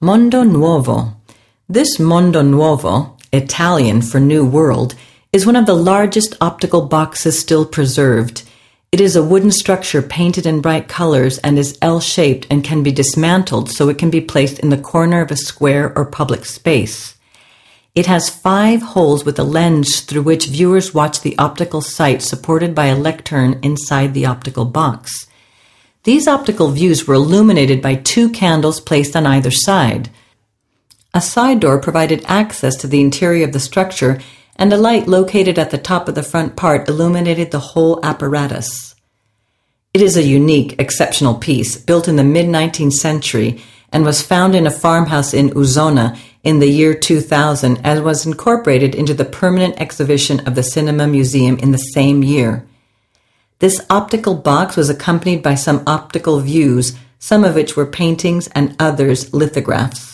Mondo Nuovo. This Mondo Nuovo, Italian for New World, is one of the largest optical boxes still preserved. It is a wooden structure painted in bright colors and is L-shaped and can be dismantled so it can be placed in the corner of a square or public space. It has 5 holes with a lens through which viewers watch the optical sight supported by a lectern inside the optical box. These optical views were illuminated by 2 candles placed on either side. A side door provided access to the interior of the structure, and a light located at the top of the front part illuminated the whole apparatus. It is a unique, exceptional piece, built in the mid-19th century, and was found in a farmhouse in Uzona in the year 2000, and was incorporated into the permanent exhibition of the Cinema Museum in the same year. This optical box was accompanied by some optical views, some of which were paintings and others lithographs.